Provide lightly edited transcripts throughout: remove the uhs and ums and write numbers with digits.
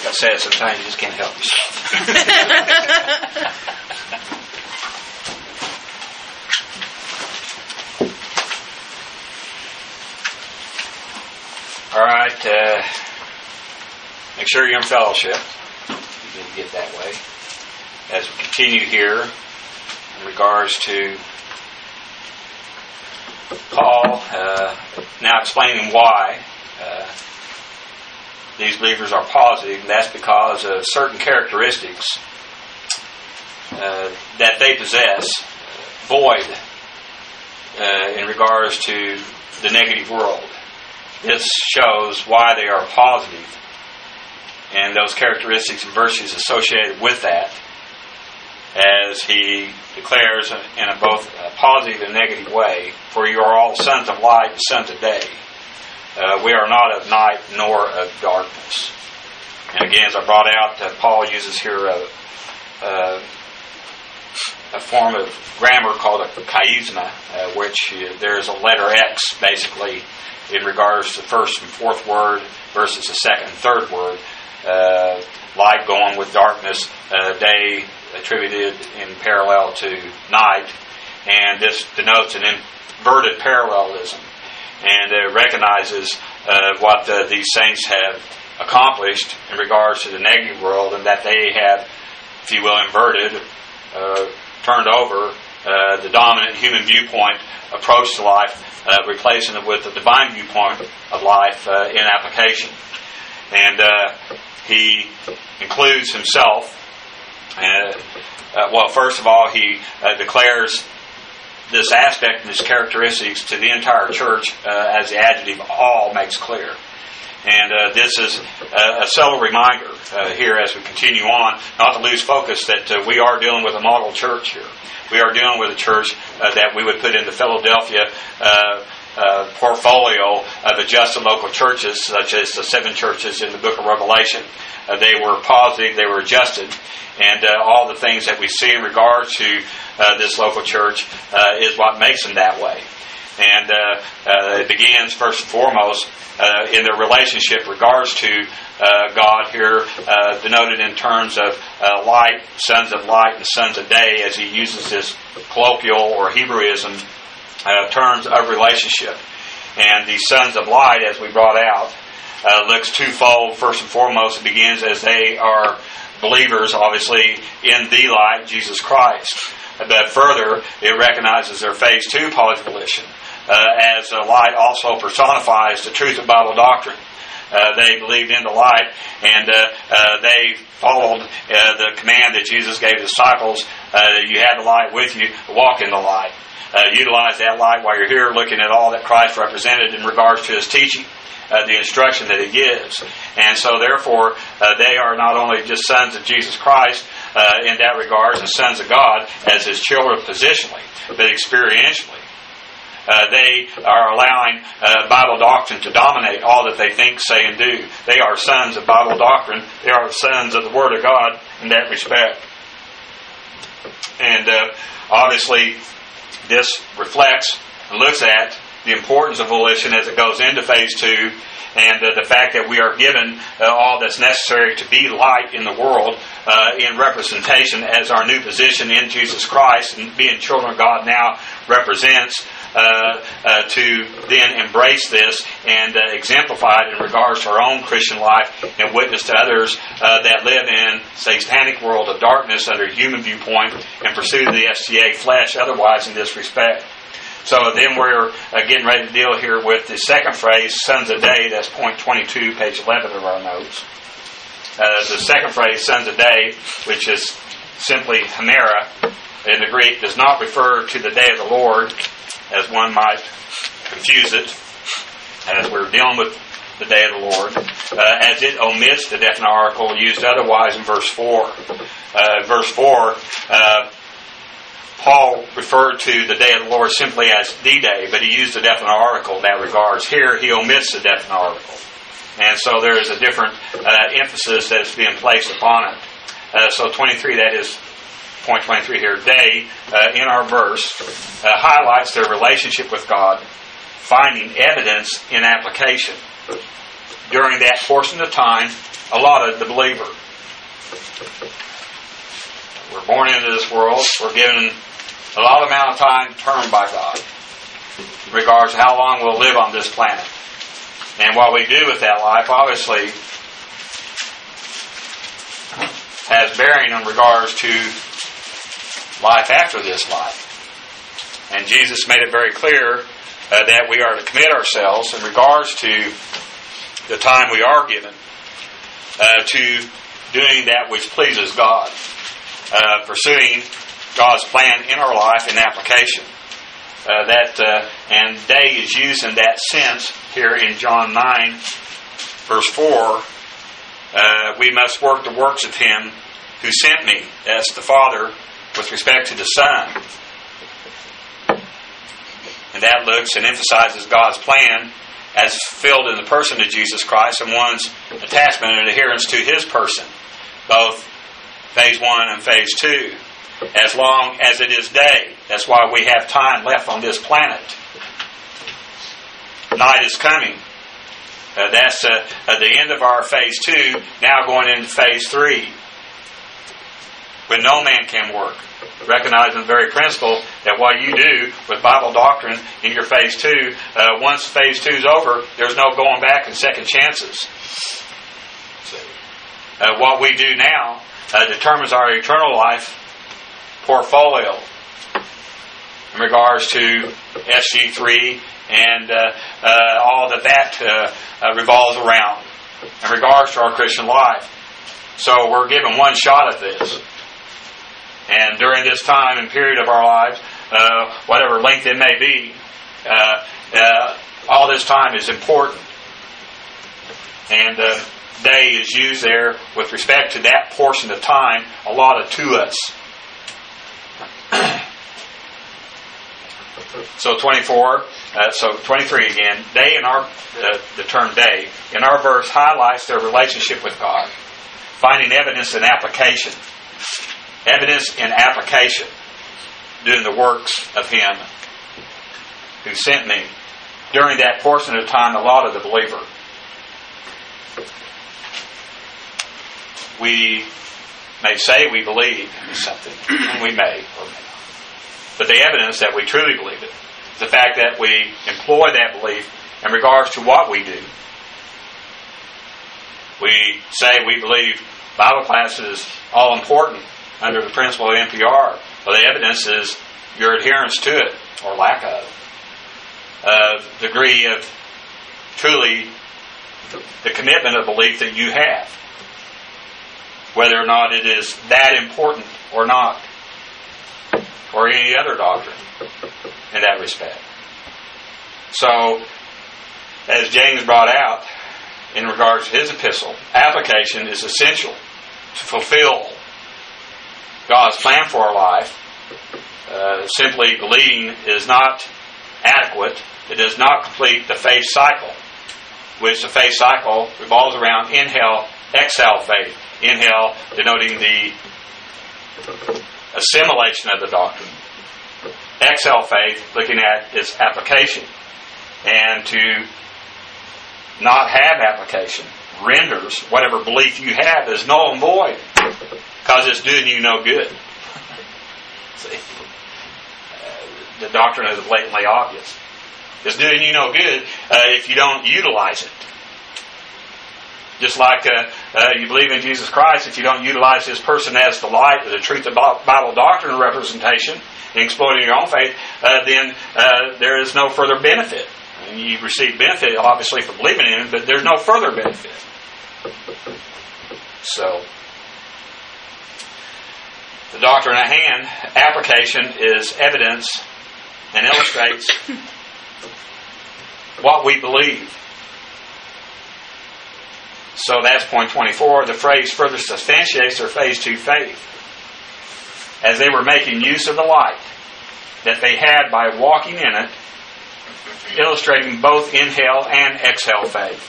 I said, sometimes you just can't help yourself. All right. Make sure you're in fellowship. You didn't get that way. As we continue here in regards to Paul now explaining why these believers are positive, and that's because of certain characteristics that they possess, void in regards to the negative world. This shows why they are positive, and those characteristics and virtues associated with that, as he declares in a both a positive and negative way, for you are all sons of light and sons of day. We are not of night nor of darkness. And again, as I brought out, Paul uses here a form of grammar called a chiasma, which there is a letter X, basically, in regards to the first and fourth word versus the second and third word. Light going with darkness, day attributed in parallel to night, and this denotes an inverted parallelism, and recognizes what these saints have accomplished in regards to the negative world, and that they have, if you will, inverted, turned over the dominant human viewpoint approach to life, replacing it with the divine viewpoint of life in application. And he includes himself. Well, first of all, he declares this aspect and its characteristics to the entire church as the adjective all makes clear. And this is a subtle reminder here as we continue on, not to lose focus that we are dealing with a model church here. We are dealing with a church that we would put in the Philadelphia portfolio of adjusted local churches, such as the 7 churches in the book of Revelation. They were positive, they were adjusted, and all the things that we see in regards to this local church is what makes them that way. And it begins first and foremost in their relationship in regards to God here, denoted in terms of light, sons of light and sons of day, as he uses this colloquial or Hebrewism terms of relationship. And the sons of light, as we brought out, looks twofold. First and foremost, it begins as they are believers, obviously, in the light, Jesus Christ. But further, it recognizes their phase 2 positive volition, as the light also personifies the truth of Bible doctrine. They believed in the light, and they followed the command that Jesus gave the disciples. You have the light with you, walk in the light. Utilize that light while you're here, looking at all that Christ represented in regards to his teaching, the instruction that he gives. And so therefore, they are not only just sons of Jesus Christ in that regard, and sons of God as his children positionally, but experientially. They are allowing Bible doctrine to dominate all that they think, say, and do. They are sons of Bible doctrine. They are sons of the Word of God in that respect. And obviously, this reflects and looks at the importance of volition as it goes into phase 2, and the fact that we are given all that's necessary to be light in the world in representation as our new position in Jesus Christ, and being children of God now represents to then embrace this and exemplify it in regards to our own Christian life and witness to others that live in satanic world of darkness under human viewpoint and pursue the STA flesh otherwise in this respect. So then we're getting ready to deal here with the second phrase, sons of day. That's point 22, page 11 of our notes. The second phrase, sons of day, which is simply Hemera in the Greek, does not refer to the day of the Lord, as one might confuse it, as we're dealing with the day of the Lord, as it omits the definite article used otherwise in verse 4. Verse 4, Paul referred to the day of the Lord simply as the day, but he used the definite article in that regards. Here, he omits the definite article. And so there is a different emphasis that is being placed upon it. So 23, that is point 23 here, day, in our verse, highlights their relationship with God, finding evidence in application. During that portion of time, allotted the believer. We're born into this world. We're given a lot of amount of time determined by God in regards to how long we'll live on this planet. And what we do with that life, obviously, has bearing in regards to life after this life. And Jesus made it very clear that we are to commit ourselves in regards to the time we are given to doing that which pleases God, pursuing God's plan in our life in application. And day is used in that sense here in John 9, verse 4. We must work the works of Him who sent me. That's the Father with respect to the Son. And that looks and emphasizes God's plan as fulfilled in the person of Jesus Christ and one's attachment and adherence to His person, both phase 1 and phase 2. As long as it is day. That's why we have time left on this planet. Night is coming. That's at the end of our phase 2, now going into phase 3. When no man can work. Recognizing the very principle that what you do with Bible doctrine in your phase 2, once phase 2 is over, there's no going back and second chances. What we do now determines our eternal life portfolio in regards to SG3 and all that revolves around in regards to our Christian life. So we're given one shot at this. And during this time and period of our lives, whatever length it may be, all this time is important. And day is used there with respect to that portion of time allotted to us. So 24, so 23 again. Day in our, the term day, in our verse highlights their relationship with God. Finding evidence in application. Evidence in application. Doing the works of Him who sent me. During that portion of time allotted the believer. We may say we believe in something, and we may or may not. But the evidence that we truly believe it, the fact that we employ that belief in regards to what we do. We say we believe Bible class is all important under the principle of NPR. Well, the evidence is your adherence to it, or lack of. Degree of truly the commitment of belief that you have. Whether or not it is that important or not. Or any other doctrine in that respect. So, as James brought out in regards to his epistle, application is essential to fulfill God's plan for our life. Simply believing is not adequate. It does not complete the faith cycle, which the faith cycle revolves around inhale, exhale faith. Inhale denoting the assimilation of the doctrine. Exhale faith looking at its application. And to not have application renders whatever belief you have as null and void, because it's doing you no good. See? The doctrine is blatantly obvious. It's doing you no good if you don't utilize it. Just like you believe in Jesus Christ, if you don't utilize His person as the light, the truth of Bible doctrine representation, in exploiting your own faith, then there is no further benefit. And you receive benefit, obviously, for believing in Him, but there's no further benefit. So, the doctrine at hand, application, is evidence and illustrates what we believe. So that's point 24. The phrase further substantiates their phase 2 faith, as they were making use of the light that they had by walking in it, illustrating both inhale and exhale faith.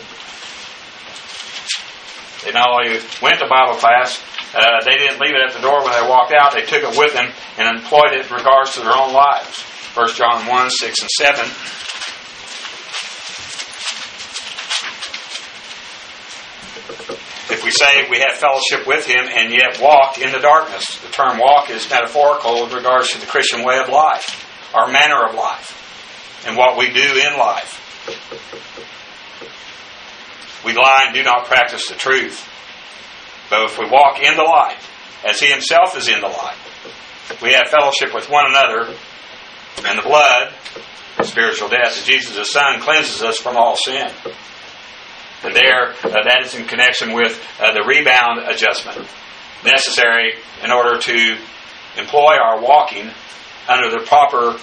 They not only went to Bible class, they didn't leave it at the door when they walked out. They took it with them and employed it in regards to their own lives. 1 John 1, 6 and 7. We say we have fellowship with Him and yet walk in the darkness. The term walk is metaphorical with regards to the Christian way of life, our manner of life, and what we do in life. We lie and do not practice the truth. But if we walk in the light, as He Himself is in the light, we have fellowship with one another, and the blood of spiritual death of Jesus the Son cleanses us from all sin. And that is in connection with the rebound adjustment necessary in order to employ our walking under the proper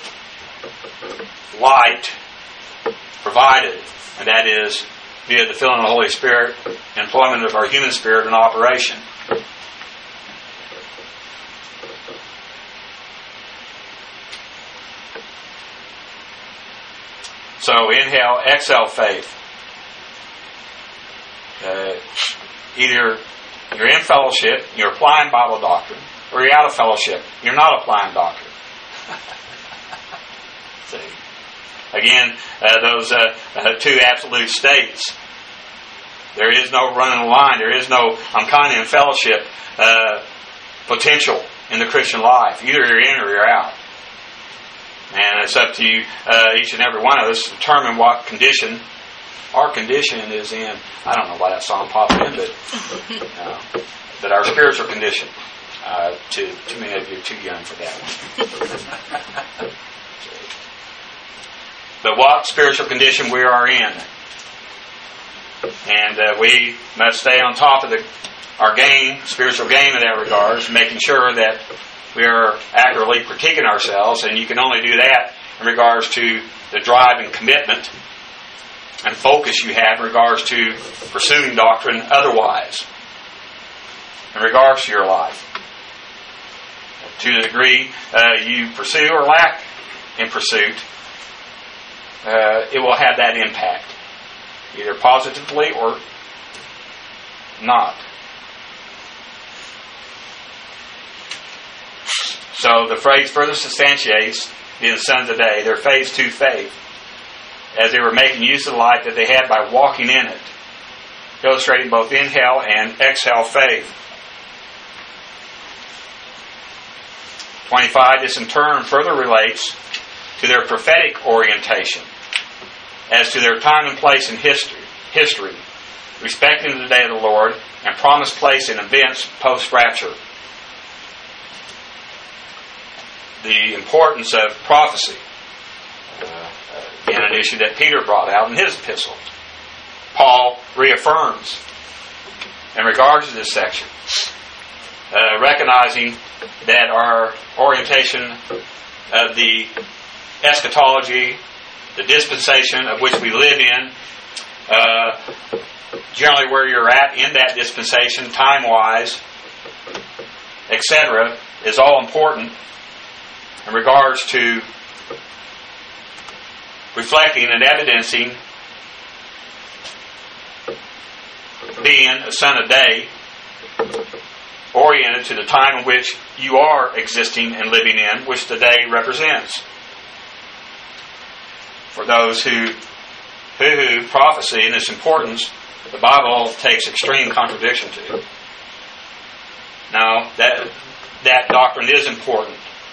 light provided, and that is via the filling of the Holy Spirit, employment of our human spirit in operation. So inhale, exhale faith. Either you're in fellowship, you're applying Bible doctrine, or you're out of fellowship, you're not applying doctrine. See? Again, those two absolute states. There is no running the line. There is no, I'm kind of in fellowship potential in the Christian life. Either you're in or you're out. And it's up to you, each and every one of us, to determine what condition our condition is in. I don't know why that song popped in, but our spiritual condition. Too many of you are too young for that one. But what spiritual condition we are in. And we must stay on top of our game, spiritual game in that regards, making sure that we are accurately critiquing ourselves, and you can only do that in regards to the drive and commitment and focus you have in regards to pursuing doctrine otherwise, in regards to your life. To the degree you pursue or lack in pursuit, it will have that impact, either positively or not. So the phrase further substantiates, being the sons of day, their phase 2 faith, as they were making use of the light that they had by walking in it, illustrating both inhale and exhale faith. 25, this in turn further relates to their prophetic orientation as to their time and place in history, respecting the day of the Lord and promised place in events post-rapture. The importance of prophecy, again, an issue that Peter brought out in his epistle. Paul reaffirms in regards to this section, recognizing that our orientation of the eschatology, the dispensation of which we live in, generally where you're at in that dispensation, time-wise, etc., is all important in regards to reflecting and evidencing being a son of day, oriented to the time in which you are existing and living in, which the day represents. For those who prophecy and its importance, the Bible takes extreme contradiction to. Now, that doctrine is important.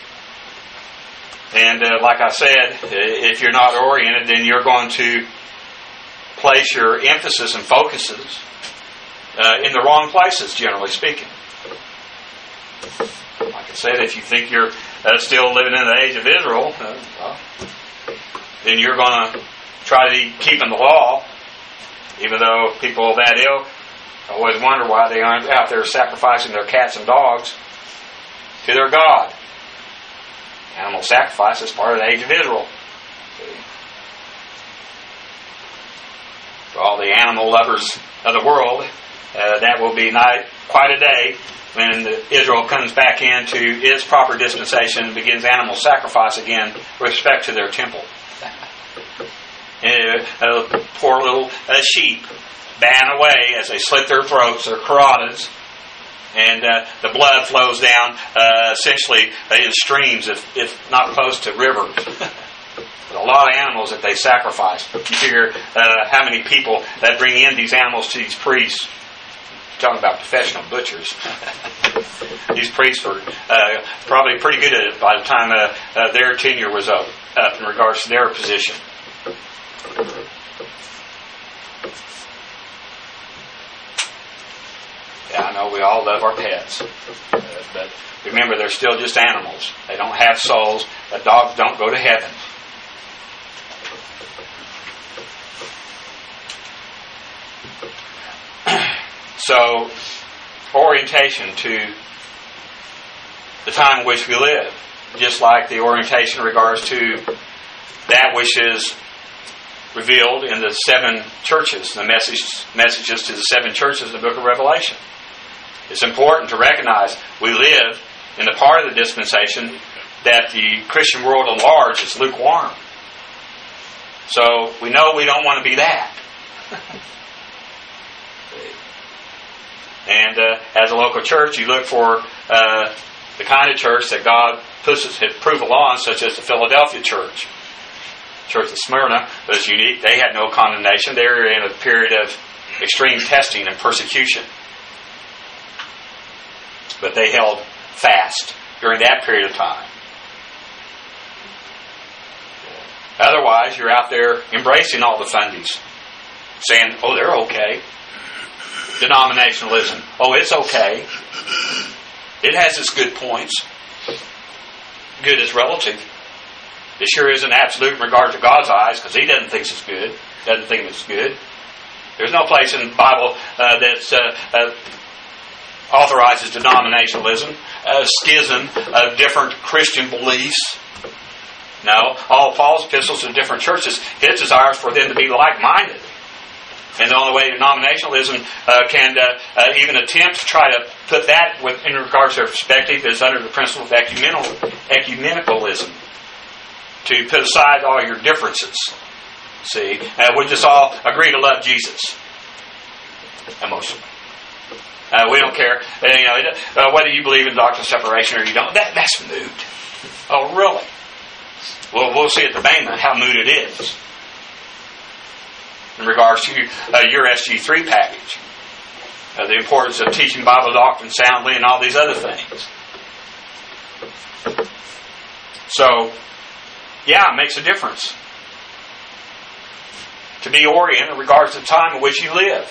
And like I said, if you're not oriented, then you're going to place your emphasis and focuses in the wrong places, generally speaking. Like I said, if you think you're still living in the age of Israel, then you're going to try to be keeping the law, even though people of that ilk always wonder why they aren't out there sacrificing their cats and dogs to their God. Animal sacrifice is part of the age of Israel. For all the animal lovers of the world, that will be quite a day when Israel comes back into its proper dispensation and begins animal sacrifice again with respect to their temple. Poor little sheep ban away as they slit their throats, their carotids, and the blood flows down essentially in streams, if not close to rivers. But a lot of animals that they sacrifice. You figure how many people that bring in these animals to these priests talking about professional butchers. These priests were probably pretty good at it by the time their tenure was up in regards to their position. Yeah, I know we all love our pets, but remember, they're still just animals. They don't have souls. Dogs don't go to heaven. So, orientation to the time in which we live, just like the orientation in regards to that which is revealed in the 7 churches, the messages to the 7 churches in the book of Revelation. It's important to recognize we live in the part of the dispensation that the Christian world at large is lukewarm. So we know we don't want to be that. And as a local church, you look for the kind of church that God puts His approval on, such as the Philadelphia church. Church of Smyrna was unique. They had no condemnation. They were in a period of extreme testing and persecution. But they held fast during that period of time. Otherwise, you're out there embracing all the fundies, saying, oh, they're okay. Denominationalism, oh, it's okay. It has its good points. Good is relative. It sure isn't absolute in regard to God's eyes, because He doesn't think it's good. Doesn't think it's good. There's no place in the Bible that authorizes denominationalism, schism of different Christian beliefs. No, all Paul's epistles to different churches, his desire is for them to be like-minded. And the only way denominationalism can even attempt to try to put that in regards to their perspective is under the principle of ecumenicalism. To put aside all your differences. See, we just all agree to love Jesus emotionally. We don't care, whether you believe in doctrine of separation or you don't. That's moot. Oh, really? Well, we'll see at the Bema how moot it is in regards to your SG3 package. The importance of teaching Bible doctrine soundly and all these other things. So, yeah, it makes a difference to be oriented in regards to the time in which you live.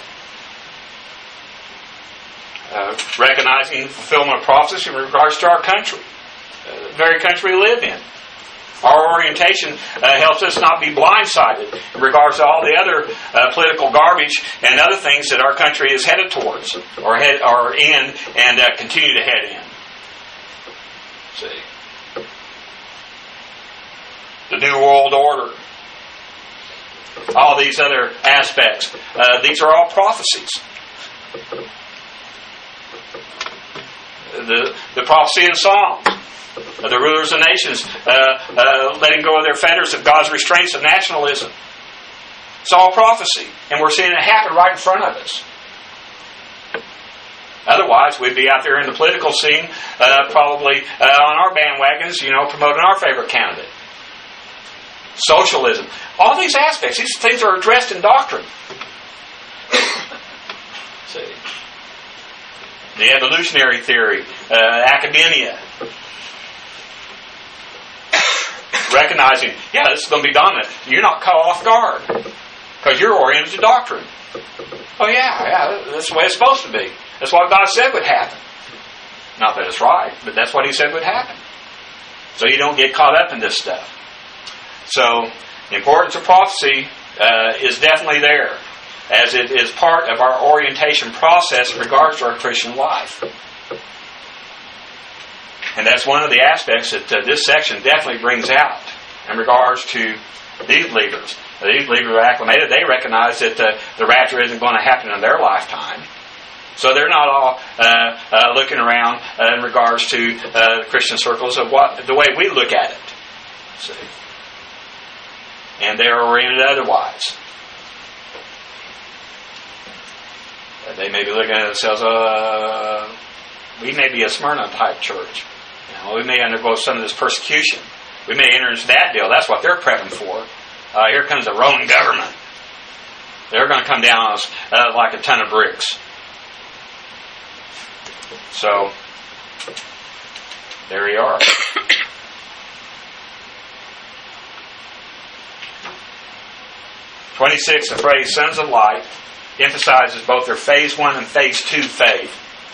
Recognizing the fulfillment of prophecy in regards to our country, the very country we live in. Our orientation helps us not be blindsided in regards to all the other political garbage and other things that our country is headed towards, or in, and continue to head in. See, the New World Order, all these other aspects, these are all prophecies. The prophecy in Psalms. The rulers of nations letting go of their fetters of God's restraints of nationalism. It's all prophecy. And we're seeing it happen right in front of us. Otherwise, we'd be out there in the political scene, probably on our bandwagons, promoting our favorite candidate. Socialism. All these aspects, these things are addressed in doctrine. See. The evolutionary theory, academia. Recognizing, this is going to be dominant. You're not caught off guard because you're oriented to doctrine. Oh yeah, that's the way it's supposed to be. That's what God said would happen. Not that it's right, but that's what He said would happen. So you don't get caught up in this stuff. So the importance of prophecy is definitely there, as it is part of our orientation process in regards to our Christian life. And that's one of the aspects that this section definitely brings out in regards to these believers. These believers are acclimated. They recognize that the rapture isn't going to happen in their lifetime. So they're not all looking around in regards to the Christian circles of the way we look at it. See? And they're oriented otherwise. They may be looking at themselves, we may be a Smyrna type church. We may undergo some of this persecution. We may enter into that deal. That's what they're prepping for. Here comes the Roman government. They're going to come down on us like a ton of bricks. So, there you are. (26) The phrase "sons of light" emphasizes both their phase 1 and phase 2 faith,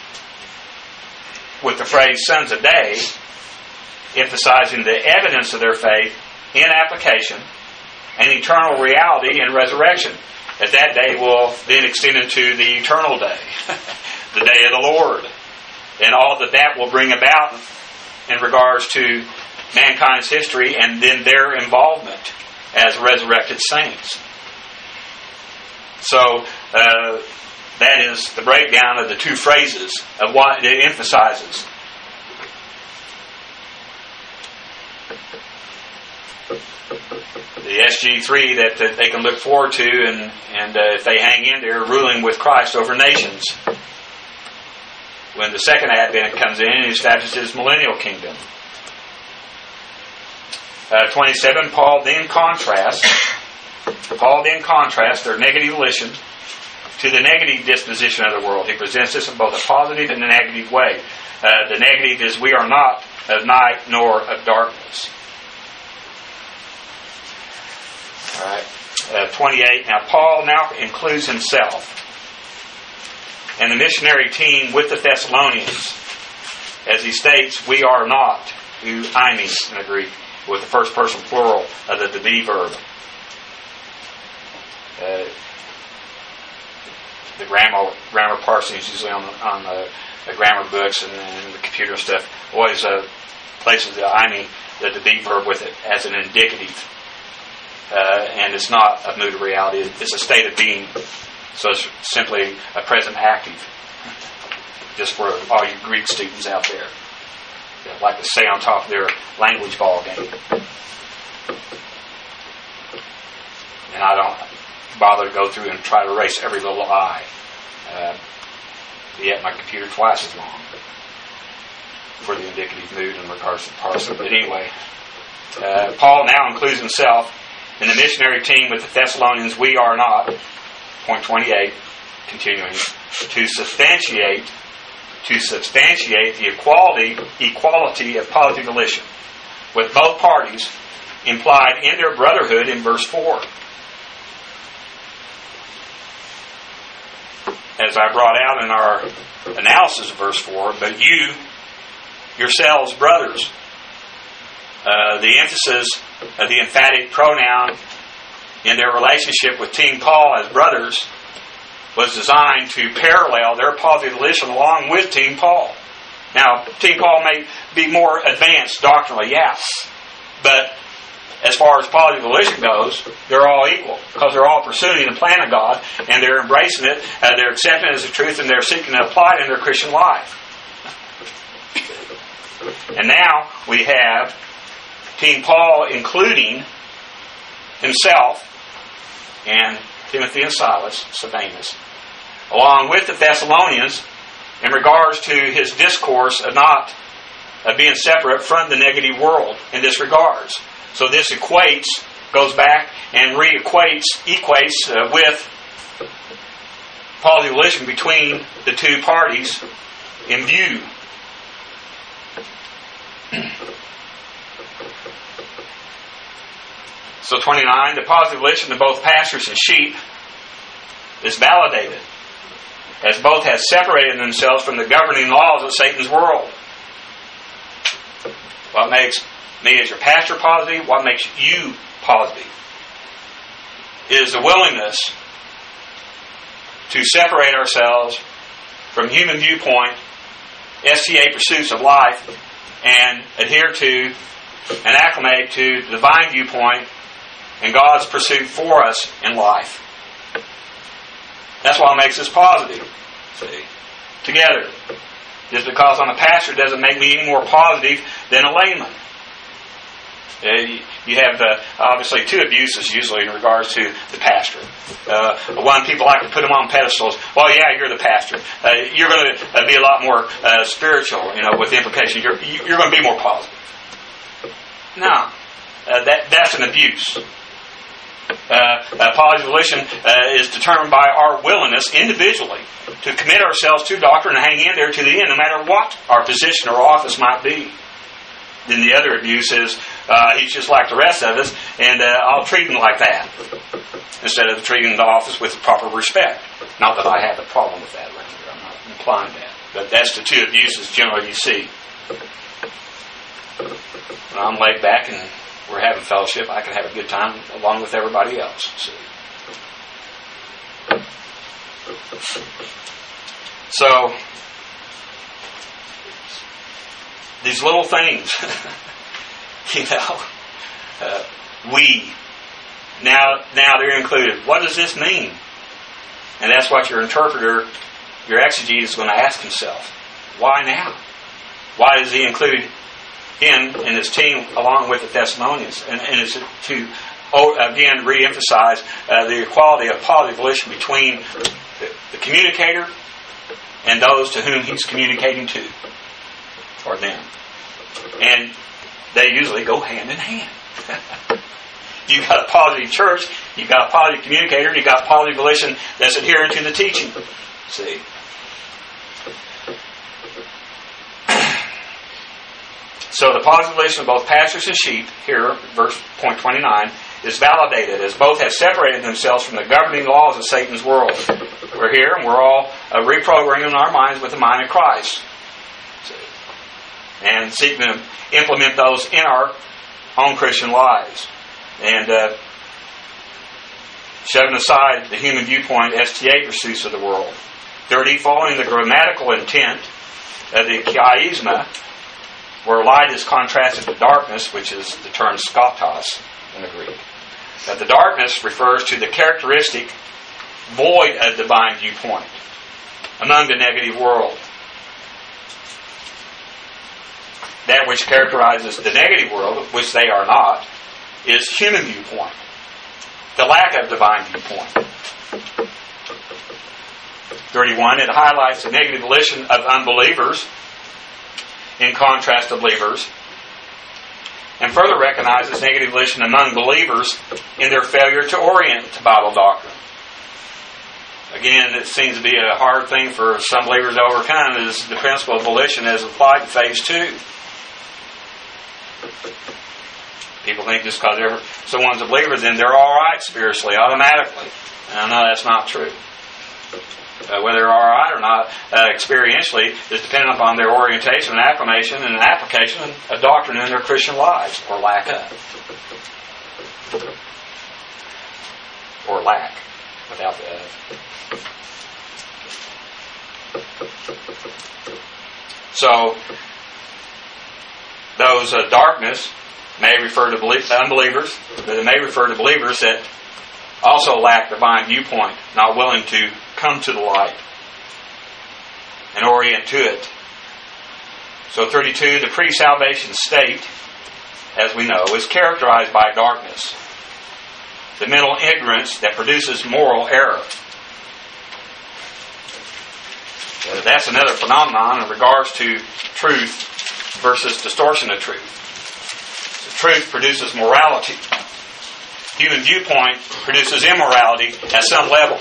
with the phrase "sons of day" emphasizing the evidence of their faith in application and eternal reality in resurrection, as that day will then extend into the eternal day, the day of the Lord, and all that that will bring about in regards to mankind's history and then their involvement as resurrected saints. So that is the breakdown of the two phrases of what it emphasizes. The SG3 that they can look forward to, and if they hang in there, ruling with Christ over nations. When the second advent comes in, he establishes his millennial kingdom. 27, Paul then contrasts their negative volition to the negative disposition of the world. He presents this in both a positive and a negative way. The negative is, we are not of night nor of darkness. All right. 28. Now Paul now includes himself and the missionary team with the Thessalonians, as he states, we are not, eimi in the Greek, with the first person plural of the to be verb. The grammar parsings usually on the grammar books and the computer stuff always places the eimi, the to be verb, with it as an indicative. And it's not a mood of reality, it's a state of being. So it's simply a present active. Just for all you Greek students out there that like to stay on top of their language ball game. And I don't bother to go through and try to erase every little I. Yet my computer twice as long for the indicative mood in regards to the parser. But anyway, Paul now includes himself in the missionary team with the Thessalonians. We are not, point 28, continuing, to substantiate the equality of positive volition with both parties implied in their brotherhood in verse 4. As I brought out in our analysis of verse 4, but you yourselves, brothers. The emphasis of the emphatic pronoun in their relationship with Team Paul as brothers was designed to parallel their positive volition along with Team Paul. Now, Team Paul may be more advanced doctrinally, yes, but as far as positive volition goes, they're all equal because they're all pursuing the plan of God and they're embracing it, they're accepting it as the truth, and they're seeking to apply it in their Christian life. And now we have Team Paul including himself and Timothy and Silas, Silvanus, along with the Thessalonians in regards to his discourse of not being separate from the negative world in this regards. So this goes back and equates with positive volition between the two parties in view. So 29, the positive volition of both pastors and sheep is validated, as both have separated themselves from the governing laws of Satan's world. What makes me as your pastor positive? What makes you positive? Is the willingness to separate ourselves from human viewpoint, STA pursuits of life, and adhere to and acclimate to the divine viewpoint and God's pursuit for us in life. That's what makes us positive. See? Together. Just because I'm a pastor doesn't make me any more positive than a layman. You have obviously two abuses usually in regards to the pastor. One, people like to put him on pedestals. Well, yeah, you're the pastor. You're going to be a lot more spiritual, with the implication you're going to be more positive. No, that's an abuse. Positive volition is determined by our willingness individually to commit ourselves to doctrine and hang in there to the end, no matter what our position or office might be. Then the other abuse is, he's just like the rest of us, and I'll treat him like that, instead of treating the office with proper respect. Not that I have a problem with that, I'm not implying that. But that's the two abuses generally you see. When I'm laid back and we're having fellowship, I can have a good time along with everybody else. See? So, these little things, now they're included. What does this mean? And that's what your interpreter, your exegete, is going to ask himself. Why now? Why is he included him and his team along with the Thessalonians? And it's to, again, re-emphasize the equality of positive volition between the communicator and those to whom he's communicating to, or them. And they usually go hand in hand. You've got a positive church, you've got a positive communicator, you've got positive volition that's adherent to the teaching. See? So the positive volition of both pastors and sheep, here, point 29, is validated as both have separated themselves from the governing laws of Satan's world. We're here and we're all reprogramming our minds with the mind of Christ. And seeking to implement those in our own Christian lives. And shoving aside the human viewpoint STA pursuits of the world. 30, following the grammatical intent of the chiasma, where light is contrasted to darkness, which is the term skotos in the Greek. That the darkness refers to the characteristic void of divine viewpoint among the negative world. That which characterizes the negative world, which they are not, is human viewpoint. The lack of divine viewpoint. 31, it highlights the negative volition of unbelievers in contrast to believers, and further recognizes negative volition among believers in their failure to orient to Bible doctrine. Again, it seems to be a hard thing for some believers to overcome, is the principle of volition as applied in phase 2. People think just because someone's a believer, then they're all right spiritually, automatically. And no, that's not true. Whether they're all right or not, experientially, is dependent upon their orientation and acclimation and application of doctrine in their Christian lives, or lack of. Or lack, without the So, those darkness may refer to unbelievers, but it may refer to believers that also lack divine viewpoint, not willing to come to the light and orient to it. So 32, the pre-salvation state, as we know, is characterized by darkness, the mental ignorance that produces moral error. That's another phenomenon in regards to truth versus distortion of truth. Truth produces morality. Human viewpoint produces immorality at some level.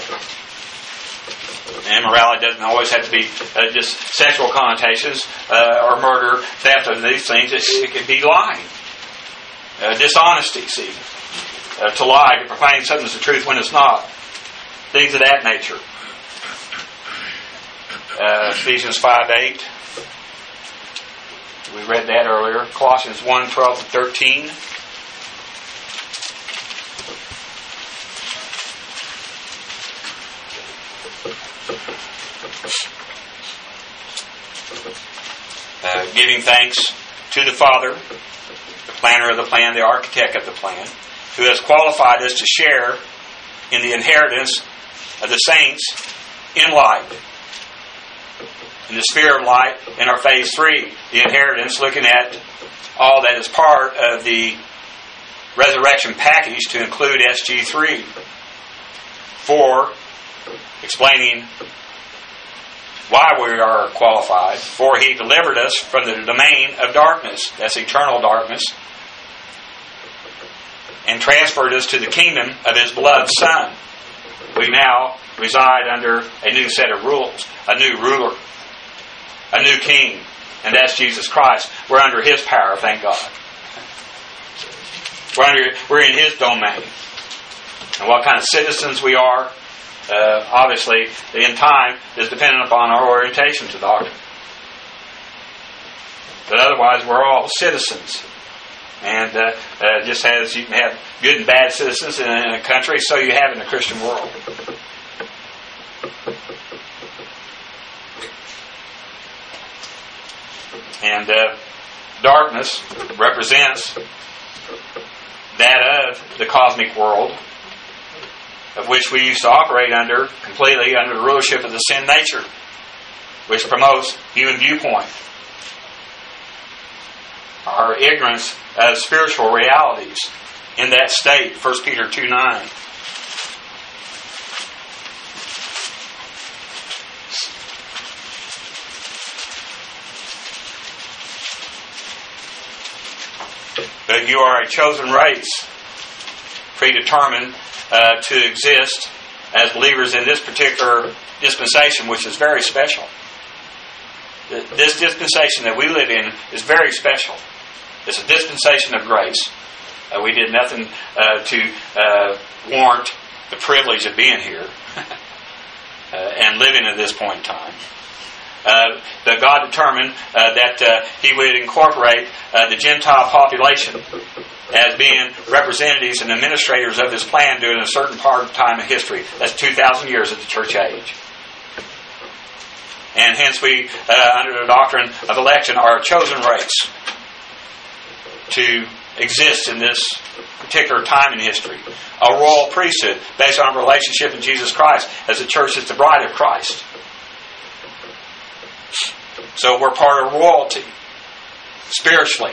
And immorality doesn't always have to be just sexual connotations or murder, theft, and these things. It could be lying, dishonesty, see, to lie, to proclaim something as the truth when it's not. Things of that nature. Ephesians 5:8. We read that earlier. Colossians 1:12-13. Giving thanks to the Father, the planner of the plan, the architect of the plan, who has qualified us to share in the inheritance of the saints in light. In the sphere of light in our phase 3, the inheritance, looking at all that is part of the resurrection package to include SG3. 4, explaining why we are qualified. For He delivered us from the domain of darkness, that's eternal darkness, and transferred us to the kingdom of His beloved Son. We now reside under a new set of rules, a new ruler, a new king, and that's Jesus Christ. We're under His power, thank God. We're in His domain. And what kind of citizens we are, obviously, in time, is dependent upon our orientation to doctrine. But otherwise, we're all citizens. And just as you can have good and bad citizens in a country, so you have in the Christian world. And darkness represents that of the cosmic world, of which we used to operate completely under the rulership of the sin nature, which promotes human viewpoint. Our ignorance of spiritual realities in that state, 1 Peter 2:9. But you are a chosen race, predetermined to exist as believers in this particular dispensation, which is very special. This dispensation that we live in is very special. It's a dispensation of grace. We did nothing to warrant the privilege of being here and living at this point in time. But God determined that He would incorporate the Gentile population as being representatives and administrators of His plan during a certain part of time of history. That's 2,000 years of the church age. And hence we, under the doctrine of election, are a chosen race to exist in this particular time in history. A royal priesthood based on a relationship in Jesus Christ, as the church is the bride of Christ. So we're part of royalty, spiritually.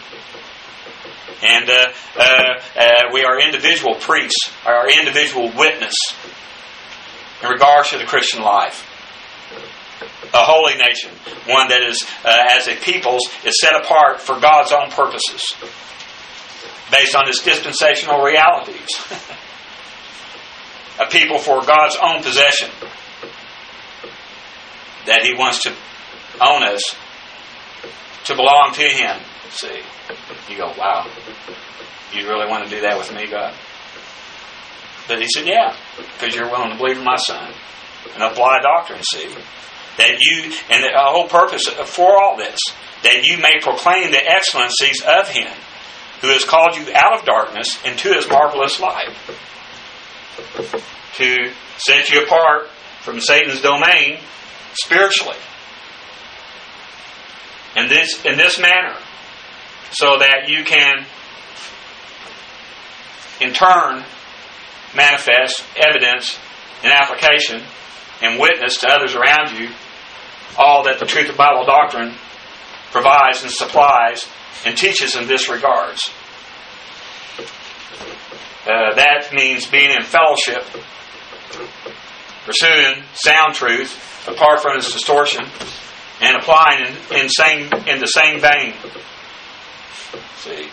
And we are individual priests, our individual witness in regards to the Christian life. A holy nation, one that is, as a peoples, is set apart for God's own purposes, based on His dispensational realities. A people for God's own possession, that He wants to own us, to belong to Him. See, you go, wow, you really want to do that with me, God? But He said, yeah, because you're willing to believe in my Son and apply doctrine, see. That you, and the whole purpose for all this, that you may proclaim the excellencies of Him who has called you out of darkness into His marvelous light, to set you apart from Satan's domain spiritually in this manner, so that you can in turn manifest evidence and application and witness to others around you all that the truth of Bible doctrine provides and supplies and teaches in this regards. That means being in fellowship, pursuing sound truth apart from its distortion, and applying in the same vein. See.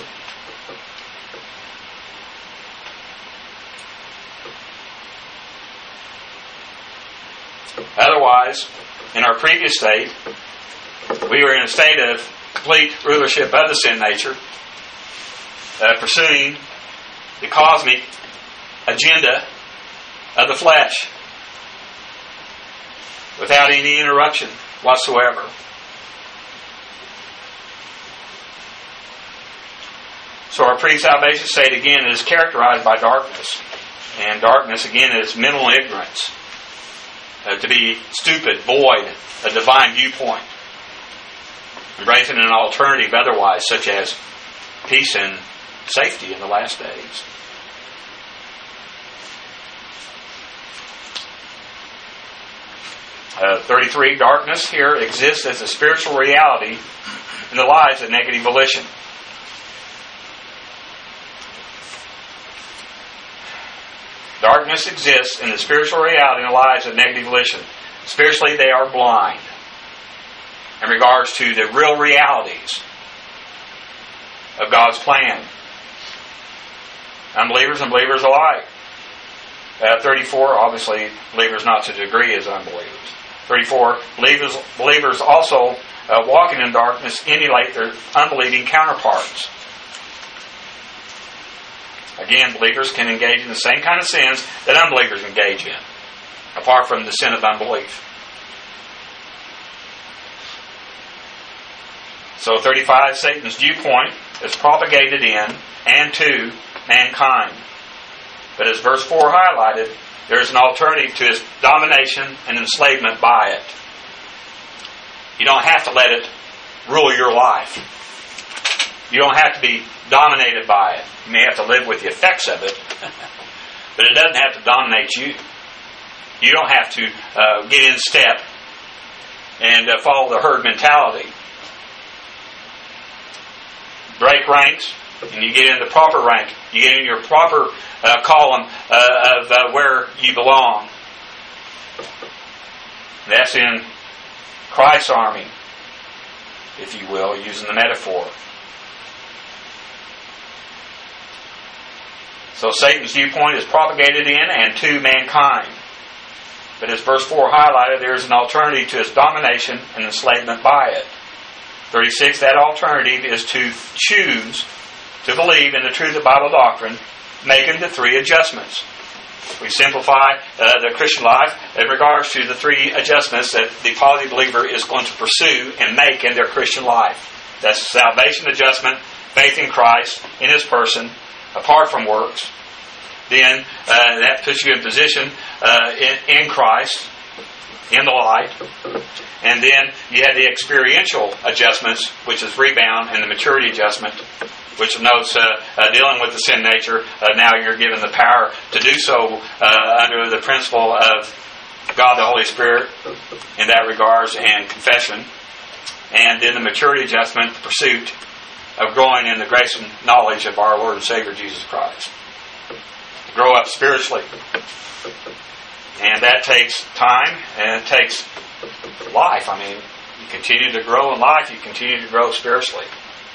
Otherwise, in our previous state, we were in a state of complete rulership of the sin nature, pursuing the cosmic agenda of the flesh without any interruption whatsoever. So our pre-salvation state, again, is characterized by darkness. And darkness, again, is mental ignorance. To be stupid, void a divine viewpoint. Embracing an alternative otherwise, such as peace and safety in the last days. Uh, 33, darkness here exists as a spiritual reality in the lives of negative volition. Darkness exists in the spiritual reality in the lives of negative volition. Spiritually, they are blind in regards to the real realities of God's plan. Unbelievers and believers alike. 34, obviously, believers not to the degree as unbelievers. 34, believers also walking in darkness emulate their unbelieving counterparts. Again, believers can engage in the same kind of sins that unbelievers engage in, apart from the sin of unbelief. So 35, Satan's viewpoint is propagated in and to mankind. But as verse 4 highlighted, there is an alternative to his domination and enslavement by it. You don't have to let it rule your life. You don't have to be dominated by it. You may have to live with the effects of it, but it doesn't have to dominate you. You don't have to get in step and follow the herd mentality. Break ranks, and you get in the proper rank. You get in your proper column of where you belong. That's in Christ's army, if you will, using the metaphor. So Satan's viewpoint is propagated in and to mankind. But as verse 4 highlighted, there is an alternative to its domination and enslavement by it. 36, that alternative is to choose to believe in the truth of Bible doctrine, making the three adjustments. We simplify the Christian life in regards to the three adjustments that the poly believer is going to pursue and make in their Christian life. That's salvation adjustment, faith in Christ, in His person, apart from works. Then that puts you in position in Christ, in the light. And then you have the experiential adjustments, which is rebound, and the maturity adjustment, which notes dealing with the sin nature. Now you're given the power to do so under the principle of God the Holy Spirit in that regards, and confession. And then the maturity adjustment, the pursuit of growing in the grace and knowledge of our Lord and Savior Jesus Christ. To grow up spiritually. And that takes time, and it takes life. I mean, you continue to grow in life, you continue to grow spiritually.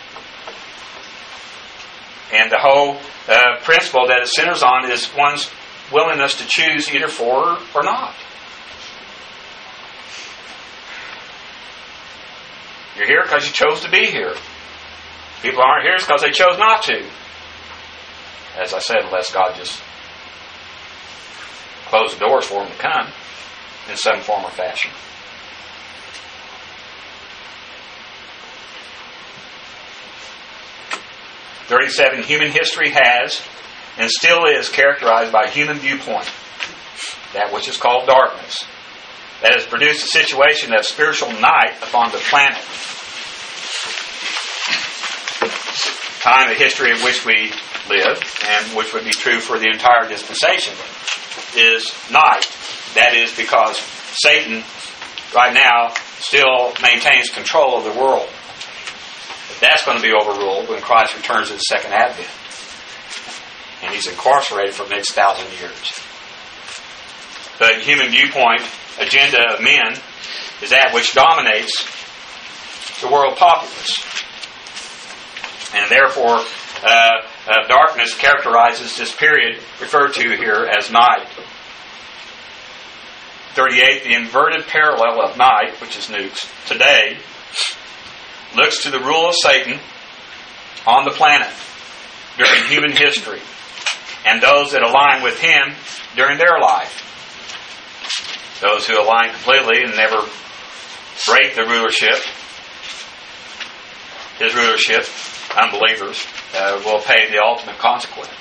And the whole principle that it centers on is one's willingness to choose either for or not. You're here because you chose to be here. People aren't here because they chose not to. As I said, unless God just closed the doors for them to come in some form or fashion. (37) Human history has and still is characterized by human viewpoint, that which is called darkness, that has produced a situation of spiritual night upon the planet. Time of history in which we live, and which would be true for the entire dispensation, is night. That is because Satan, right now, still maintains control of the world. But that's going to be overruled when Christ returns at the second advent. And He's incarcerated for the next 1,000 years. The human viewpoint agenda of men is that which dominates the world populace. And therefore, darkness characterizes this period referred to here as night. 38, the inverted parallel of night, which is nukes, today, looks to the rule of Satan on the planet during human history, and those that align with him during their life. Those who align completely and never break the rulership, his rulership, unbelievers, will pay the ultimate consequence.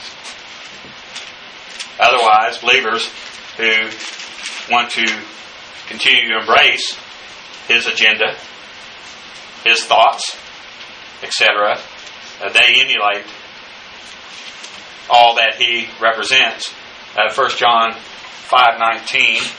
Otherwise, believers who want to continue to embrace his agenda, his thoughts, etc., they emulate all that he represents. 1 John 5:19.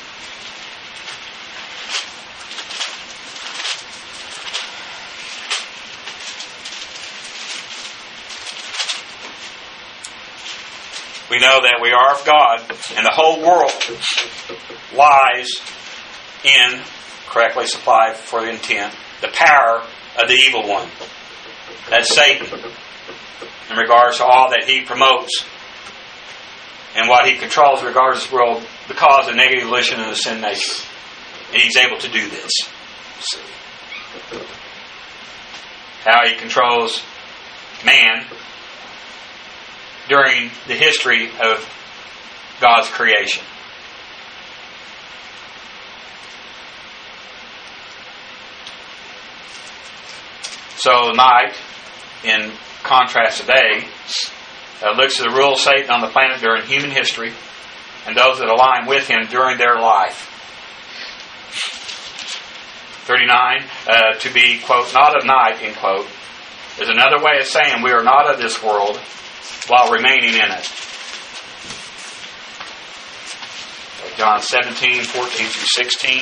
We know that we are of God, and the whole world lies in, correctly supplied for the intent, the power of the evil one. That's Satan, in regards to all that he promotes and what He controls regards this world because of negative volition and the sin nature. And He's able to do this. See how He controls man during the history of God's creation. So night, in contrast today, looks at the rule of Satan on the planet during human history and those that align with him during their life. 39, to be, quote, not of night, end quote, is another way of saying we are not of this world while remaining in it. John 17, 14 through 16.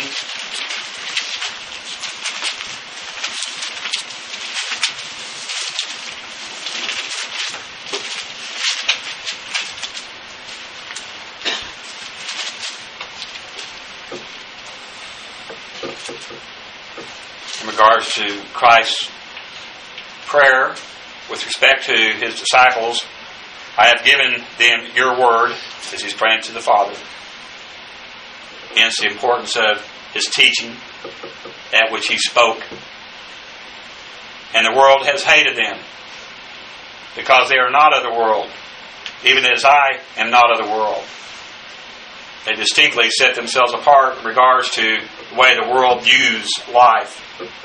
In regards to Christ's prayer with respect to His disciples, I have given them your word, as He's praying to the Father. Hence the importance of His teaching, that which He spoke. And the world has hated them, because they are not of the world, even as I am not of the world. They distinctly set themselves apart in regards to the way the world views life.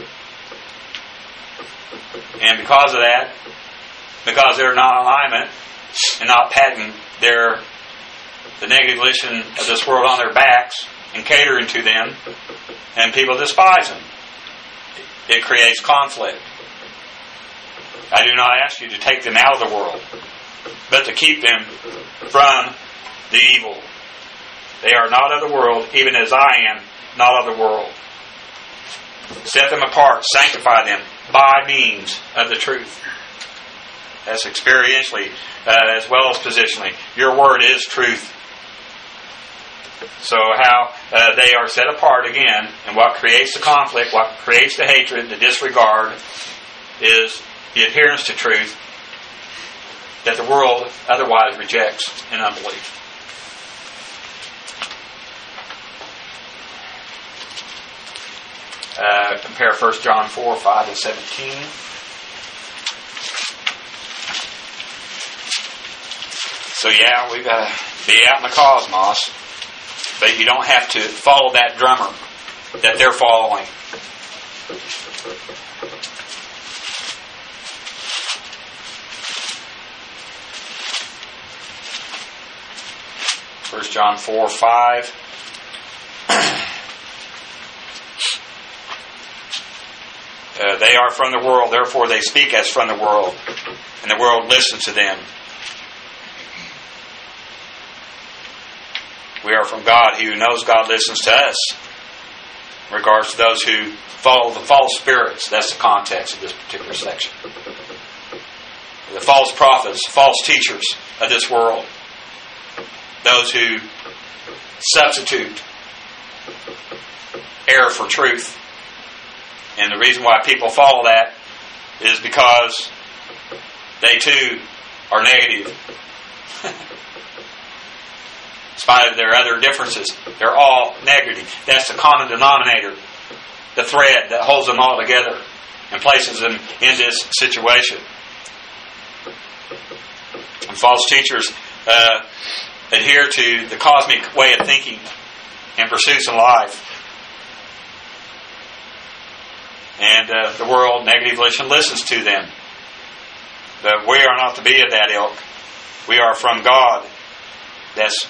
And because of that, because they're not in alignment and not patting the negative volition of this world on their backs and catering to them, and people despise them, it creates conflict. I do not ask you to take them out of the world, but to keep them from the evil. They are not of the world, even as I am not of the world. Set them apart, sanctify them by means of the truth. That's experientially as well as positionally. Your word is truth. So how they are set apart again, and what creates the conflict, what creates the hatred, the disregard, is the adherence to truth that the world otherwise rejects in unbelief. Compare 1 John 4, 5 and 17. So yeah, we've got to be out in the cosmos, but you don't have to follow that drummer that they're following. First John 4, 5. They are from the world, therefore they speak as from the world, and the world listens to them. We are from God. He who knows God listens to us. In regards to those who follow the false spirits, that's the context of this particular section. The false prophets, false teachers of this world. Those who substitute error for truth. And the reason why people follow that is because they too are negative. In spite of their other differences, they're all negative. That's the common denominator, the thread that holds them all together and places them in this situation. And false teachers adhere to the cosmic way of thinking and pursuits in life. And the world, negative volition, listens to them. But we are not to be of that ilk. We are from God. That's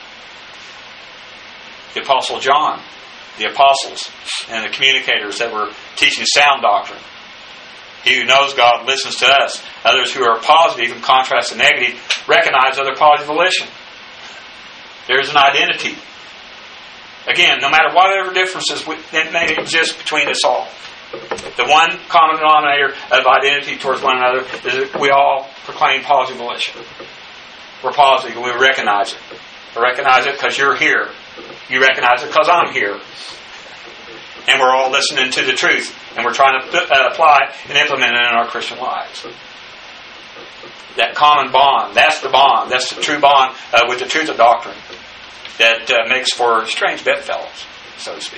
the Apostle John, the apostles, and the communicators that were teaching sound doctrine. He who knows God listens to us. Others who are positive, in contrast to negative, recognize other positive volition. There's an identity. Again, no matter whatever differences that may exist between us all, the one common denominator of identity towards one another is that we all proclaim positive volition. We're positive and we recognize it. I recognize it because you're here. You recognize it because I'm here. And we're all listening to the truth. And we're trying to apply and implement it in our Christian lives. That common bond, that's the bond. That's the true bond with the truth of doctrine that makes for strange bedfellows, so to speak.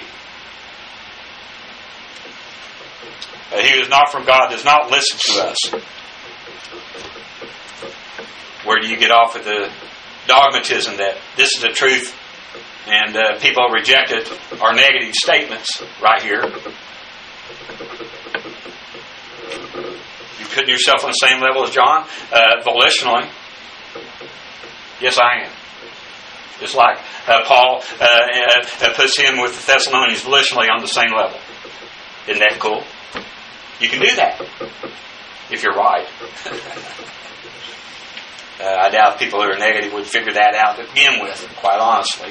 He who is not from God does not listen to us. Where do you get off with the dogmatism that this is the truth and people reject it are negative statements right here? You putting yourself on the same level as John? Volitionally. Yes, I am. Just like Paul puts him with the Thessalonians volitionally on the same level. Isn't that cool? You can do that if you're right. I doubt people who are negative would figure that out to begin with, quite honestly.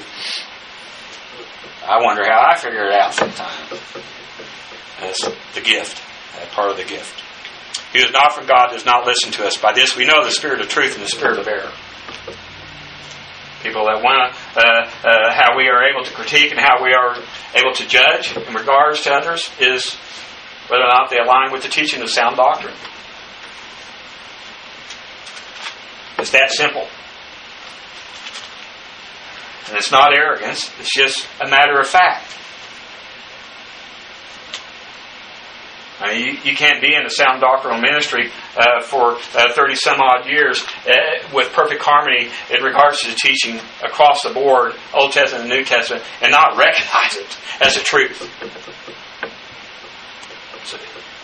I wonder how I figure it out sometimes. That's the gift, part of the gift. He who is not from God does not listen to us. By this we know the spirit of truth and the spirit of error. People that want how we are able to critique and how we are able to judge in regards to others is whether or not they align with the teaching of sound doctrine. It's that simple. And it's not arrogance, it's just a matter of fact. I mean, you can't be in a sound doctrinal ministry for 30 some odd years with perfect harmony in regards to the teaching across the board, Old Testament and New Testament, and not recognize it as a truth. So,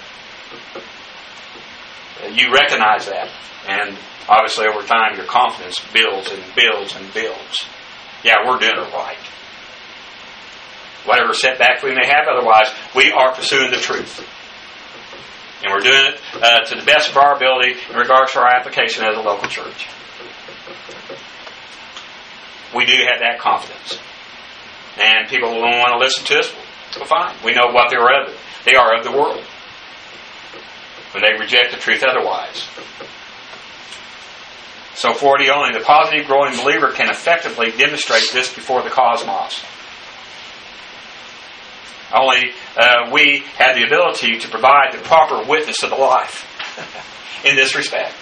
you recognize that, and obviously over time your confidence builds and builds and builds. Yeah, we're doing it right. Whatever setback we may have, otherwise we are pursuing the truth. And we're doing it to the best of our ability in regards to our application as a local church. We do have that confidence. And people who don't want to listen to us, well, fine. We know what they are of. They are of the world. When they reject the truth otherwise. So 40 only, the positive growing believer can effectively demonstrate this before the cosmos. Only we have the ability to provide the proper witness of the life in this respect.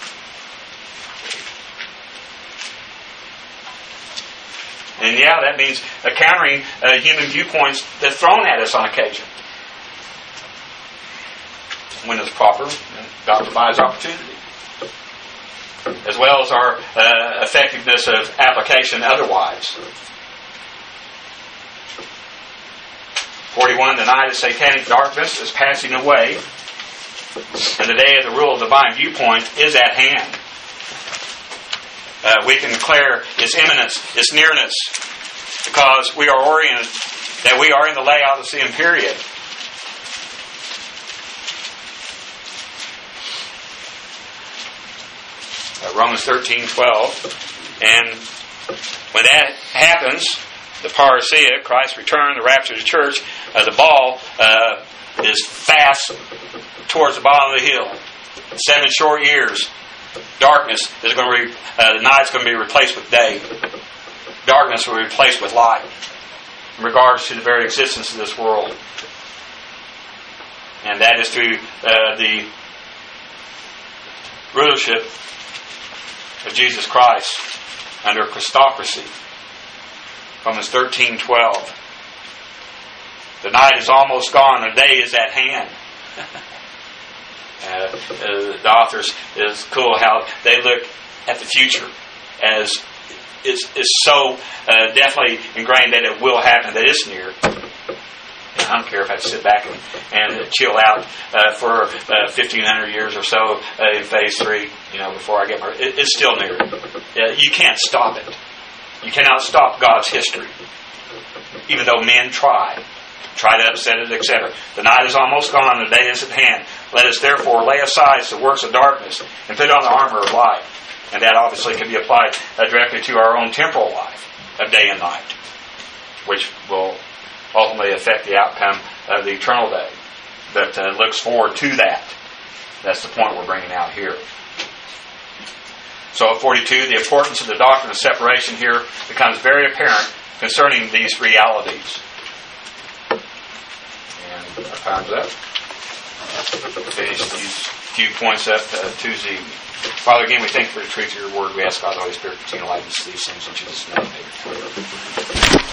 And yeah, that means countering human viewpoints that are thrown at us on occasion. When it's proper, God provides opportunity. As well as our effectiveness of application otherwise. 41, the night of satanic darkness is passing away, and the day of the rule of divine viewpoint is at hand. We can declare its imminence, its nearness, because we are oriented that we are in the Laodicean period. Romans 13:12, and when that happens, the parousia, Christ's return, the rapture of the church, the ball is fast towards the bottom of the hill. 7 short years, darkness is going to be, the night's going to be replaced with day. Darkness will be replaced with light in regards to the very existence of this world. And that is through the rulership of Jesus Christ under Christocracy. Romans 13:12. The night is almost gone, the day is at hand. The authors is cool how they look at the future as is so definitely ingrained that it will happen, that it's near. And I don't care if I have to sit back and chill out for 1,500 years or so in phase 3, before I get my... It's still near. You can't stop it. You cannot stop God's history, even though men try to upset it, etc. The night is almost gone, the day is at hand. Let us therefore lay aside the works of darkness and put on the armor of light. And that obviously can be applied directly to our own temporal life of day and night, which will ultimately affect the outcome of the eternal day. But looks forward to that. That's the point we're bringing out here. So at 42, the importance of the doctrine of separation here becomes very apparent concerning these realities. And our time's up. Finish these few points up Tuesday evening. Father, again, we thank you for the truth of your word. We ask God, the Holy Spirit, continue to light us these things in Jesus' name. Amen.